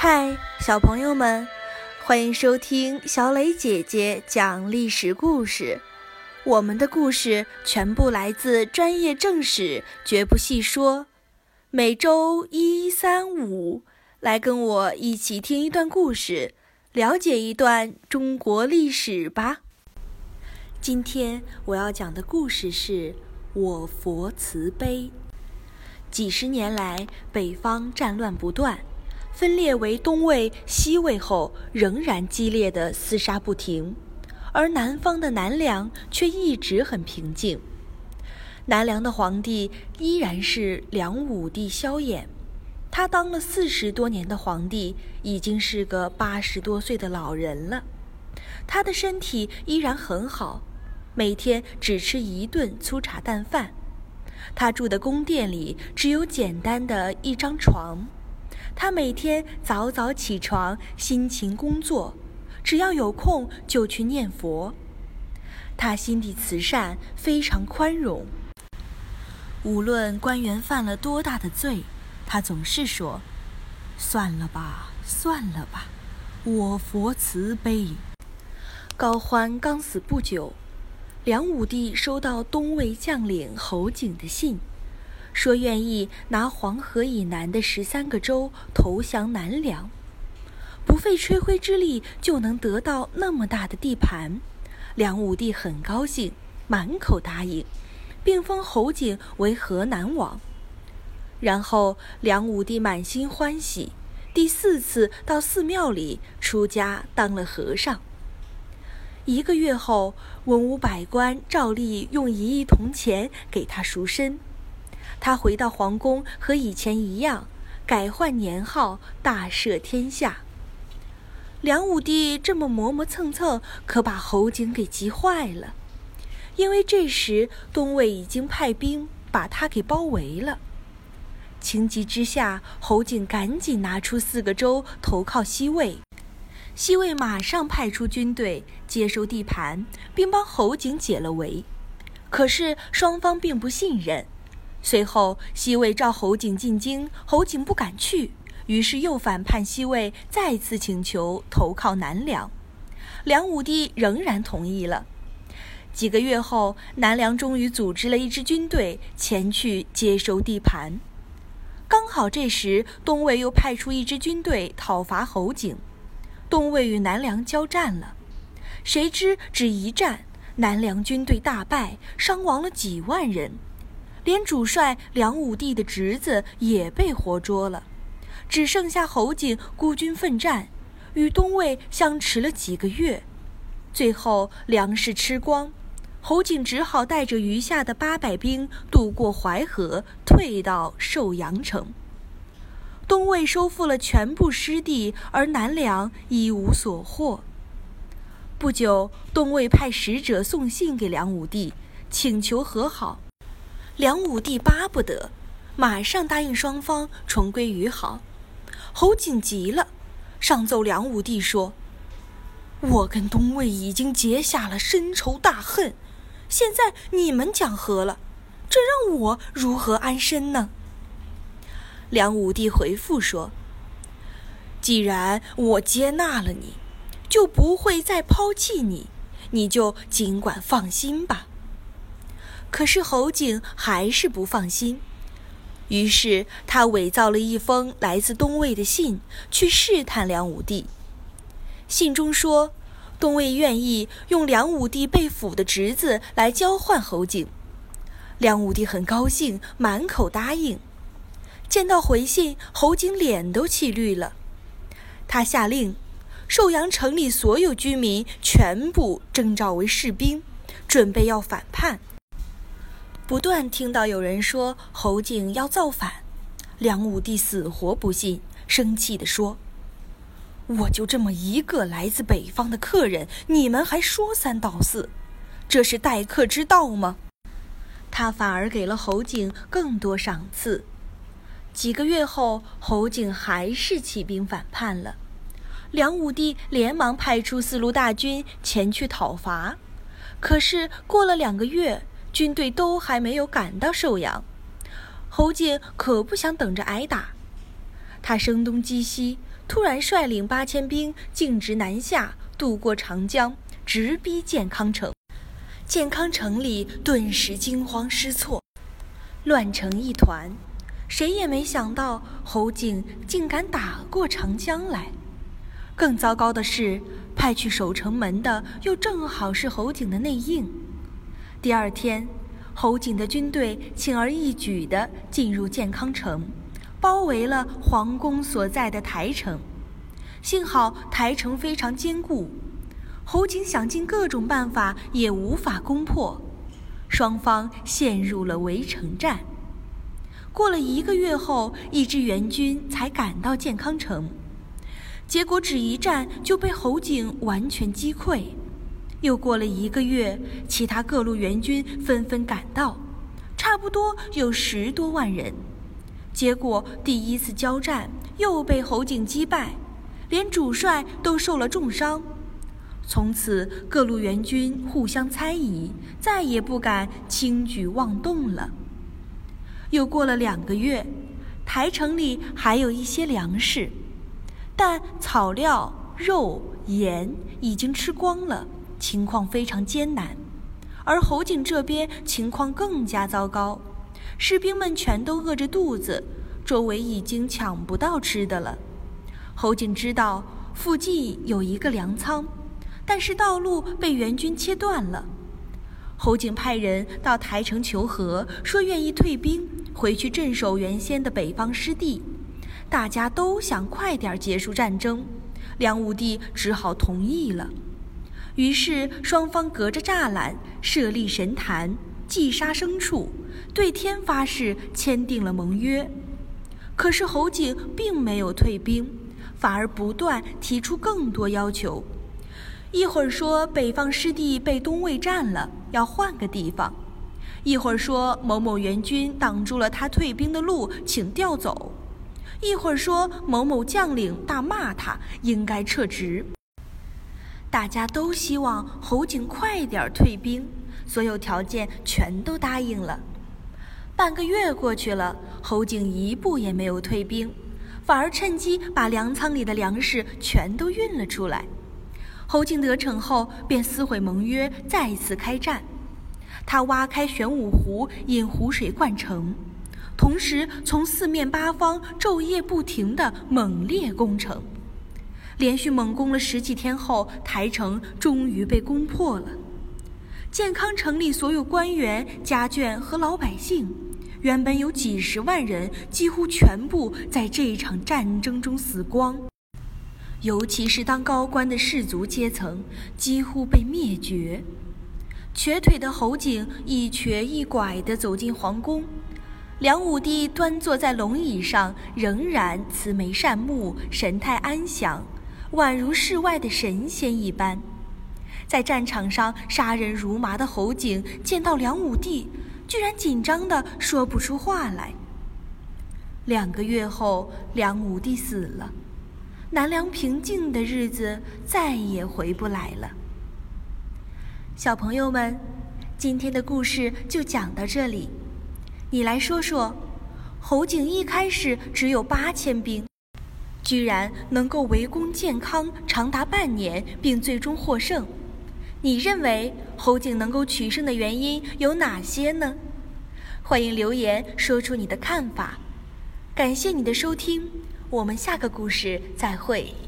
嗨，小朋友们，欢迎收听小磊姐姐讲历史故事。我们的故事全部来自专业正史，绝不细说。每周1、3、5，来跟我一起听一段故事，了解一段中国历史吧。今天我要讲的故事是我佛慈悲。几十年来，北方战乱不断，分裂为东魏、西魏后，仍然激烈的厮杀不停，而南方的南梁却一直很平静。南梁的皇帝依然是梁武帝萧衍，他当了40多年的皇帝，已经是个80多岁的老人了。他的身体依然很好，每天只吃1顿粗茶淡饭。他住的宫殿里只有简单的一张床。他每天早早起床，辛勤工作，只要有空就去念佛。他心地慈善，非常宽容。无论官员犯了多大的罪，他总是说：算了吧，算了吧，我佛慈悲。高欢刚死不久，梁武帝收到东魏将领侯景的信，说愿意拿黄河以南的13个州投降南梁，不费吹灰之力就能得到那么大的地盘。梁武帝很高兴，满口答应，并封侯景为河南王。然后梁武帝满心欢喜，第4次到寺庙里出家当了和尚。1个月后，文武百官照例用1亿铜钱给他赎身。他回到皇宫，和以前一样，改换年号，大赦天下。梁武帝这么磨磨蹭蹭，可把侯景给急坏了，因为这时东魏已经派兵把他给包围了。情急之下，侯景赶紧拿出4个州投靠西魏。西魏马上派出军队接收地盘，并帮侯景解了围。可是双方并不信任。随后西魏召侯景进京，侯景不敢去，于是又反叛西魏，再次请求投靠南梁。梁武帝仍然同意了。几个月后，南梁终于组织了一支军队前去接收地盘。刚好这时东魏又派出一支军队讨伐侯景，东魏与南梁交战了。谁知只一战，南梁军队大败，伤亡了几万人，连主帅梁武帝的侄子也被活捉了，只剩下侯景孤军奋战，与东魏相持了几个月。最后粮食吃光，侯景只好带着余下的800兵渡过淮河，退到寿阳城。东魏收复了全部失地，而南梁一无所获。不久，东魏派使者送信给梁武帝，请求和好。梁武帝巴不得，马上答应双方重归于好。侯景急了，上奏梁武帝说：我跟东魏已经结下了深仇大恨，现在你们讲和了，这让我如何安身呢？梁武帝回复说：既然我接纳了你，就不会再抛弃你，你就尽管放心吧。可是侯景还是不放心，于是他伪造了一封来自东魏的信，去试探梁武帝。信中说，东魏愿意用梁武帝被俘的侄子来交换侯景。梁武帝很高兴，满口答应。见到回信，侯景脸都气绿了。他下令，寿阳城里所有居民全部征召为士兵，准备要反叛。不断听到有人说侯景要造反，梁武帝死活不信，生气地说：我就这么一个来自北方的客人，你们还说三道四，这是待客之道吗？他反而给了侯景更多赏赐。几个月后，侯景还是起兵反叛了。梁武帝连忙派出4路大军前去讨伐，可是过了2个月，军队都还没有赶到寿阳。侯景可不想等着挨打，他声东击西， 突然率领8000兵径直南下，渡过长江，直逼建康城。建康城里顿时惊慌失措，乱成一团。谁也没想到侯景竟敢打过长江来。更糟糕的是，派去守城门的又正好是侯景的内应。第二天，侯景的军队轻而易举地进入建康城，包围了皇宫所在的台城。幸好台城非常坚固，侯景想尽各种办法也无法攻破，双方陷入了围城战。过了1个月后，一支援军才赶到建康城，结果只一战就被侯景完全击溃。又过了1个月，其他各路援军纷纷赶到，差不多有10多万人。结果第一次交战又被侯景击败，连主帅都受了重伤。从此各路援军互相猜疑，再也不敢轻举妄动了。又过了2个月，台城里还有一些粮食，但草料、肉、盐已经吃光了，情况非常艰难。而侯景这边情况更加糟糕，士兵们全都饿着肚子，周围已经抢不到吃的了。侯景知道附近有一个粮仓，但是道路被援军切断了。侯景派人到台城求和，说愿意退兵回去镇守原先的北方失地。大家都想快点结束战争，梁武帝只好同意了。于是双方隔着栅栏设立神坛，祭杀牲畜，对天发誓，签订了盟约。可是侯景并没有退兵，反而不断提出更多要求。一会儿说北方失地被东魏占了，要换个地方；一会儿说某某援军挡住了他退兵的路，请调走；一会儿说某某将领大骂他，应该撤职。大家都希望侯景快点退兵，所有条件全都答应了。半个月过去了，侯景一步也没有退兵，反而趁机把粮仓里的粮食全都运了出来。侯景得逞后，便撕毁盟约，再次开战。他挖开玄武湖，引湖水灌城，同时从4面8方昼夜不停地猛烈攻城。连续猛攻了10几天后，台城终于被攻破了。建康城里所有官员、家眷和老百姓，原本有几10万人，几乎全部在这一场战争中死光。尤其是当高官的士族阶层，几乎被灭绝。瘸腿的侯景一瘸一拐地走进皇宫，梁武帝端坐在龙椅上，仍然慈眉善目，神态安详，宛如世外的神仙一般。在战场上杀人如麻的侯景见到梁武帝，居然紧张地说不出话来。2个月后，梁武帝死了，南梁平静的日子再也回不来了。小朋友们，今天的故事就讲到这里。你来说说，侯景一开始只有8000兵，居然能够围攻建康长达半年，并最终获胜。你认为侯景能够取胜的原因有哪些呢？欢迎留言说出你的看法。感谢你的收听，我们下个故事再会。